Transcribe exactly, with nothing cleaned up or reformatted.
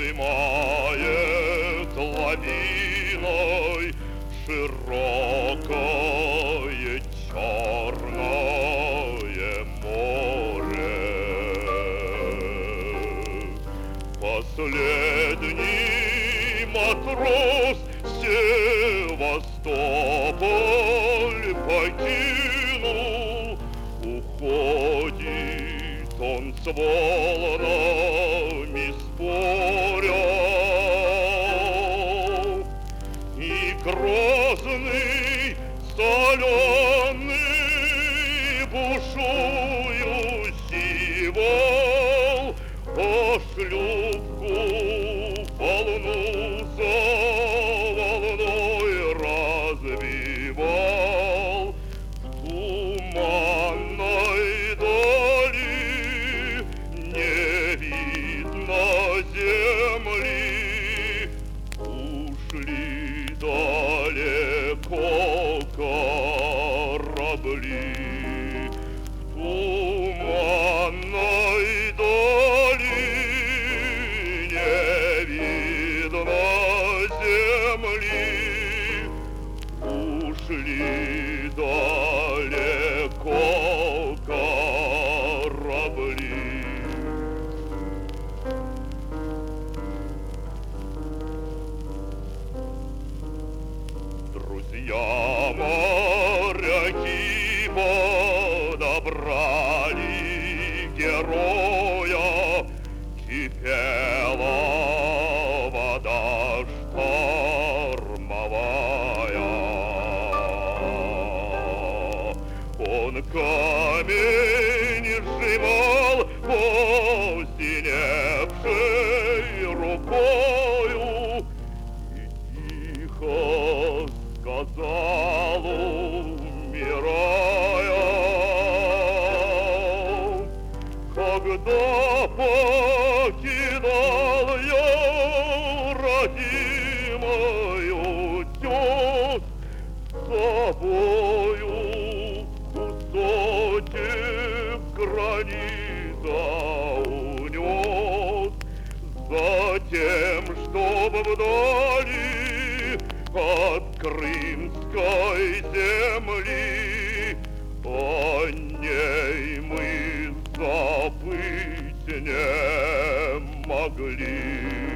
сжимает лавиной широкое черное море. Последний матрос Севастополь покинул, уходит он с волнами споря, и грозный, соленый, бушующий вол о шлюпку волну за волной развивал. В туманной дали не видно земли, ушли далеко корабли. В туманной дали не видно земли, ушли далеко корабли. Друзья моряки подобрали героя, кипела вода штормовая. Он камень сжимал посиневшей рукою и тихо сказал, умирая: когда покидал я родимую тёс, с собою кусочек гранита унес, затем, чтоб вдали от крымской земли о ней мы забыть не могли.